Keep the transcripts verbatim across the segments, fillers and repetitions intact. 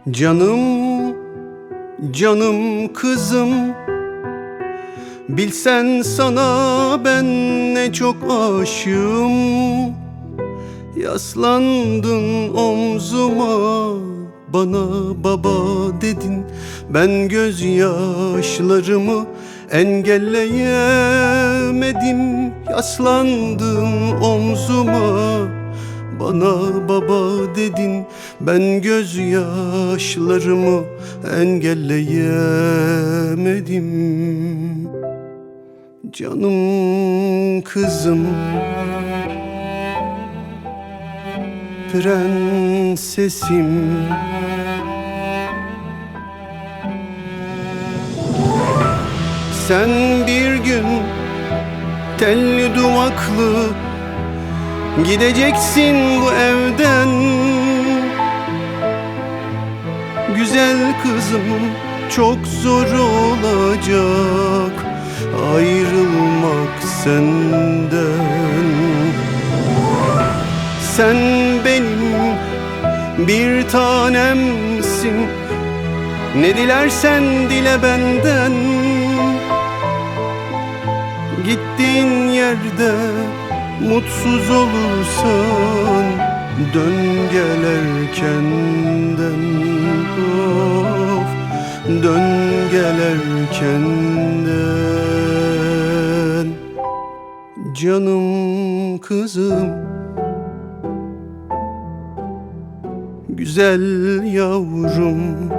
Canım, canım kızım, bilsen sana ben ne çok aşığım. Yaslandın omzuma, bana baba dedin. Ben gözyaşlarımı engelleyemedim. Yaslandın omzuma, bana baba dedin. Ben gözyaşlarımı engelleyemedim. Canım kızım, prensesim, sen bir gün telli duvaklı gideceksin bu evden. Güzel kızım, çok zor olacak ayrılmak senden. Sen benim bir tanemsin, ne dilersen dile benden. Gittiğin yerde mutsuz olursan dön gel erkenden. Of, dön gel erkenden. Canım kızım, güzel yavrum,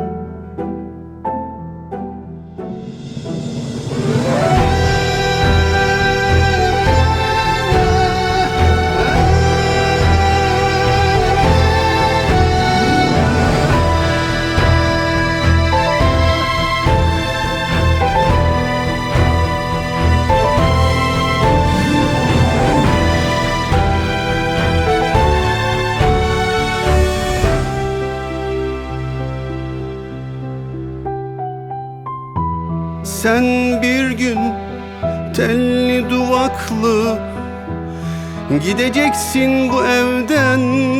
sen bir gün telli duvaklı gideceksin bu evden.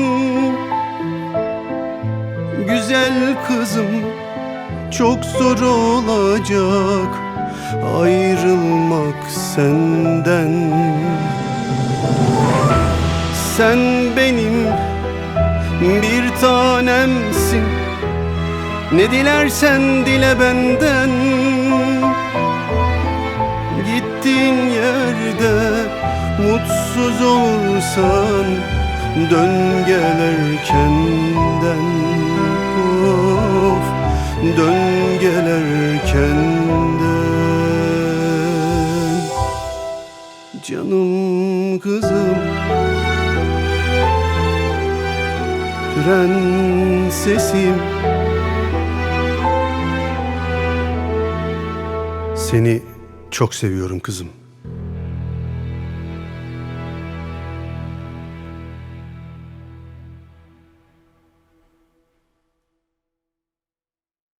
Güzel kızım, çok zor olacak ayrılmak senden. Sen benim bir tanemsin, ne dilersen dile benden. Gittiğin yerde mutsuz olursan dön gel erkenden. Of, dön gel erkenden. Canım kızım, prensesim, seni çok seviyorum kızım.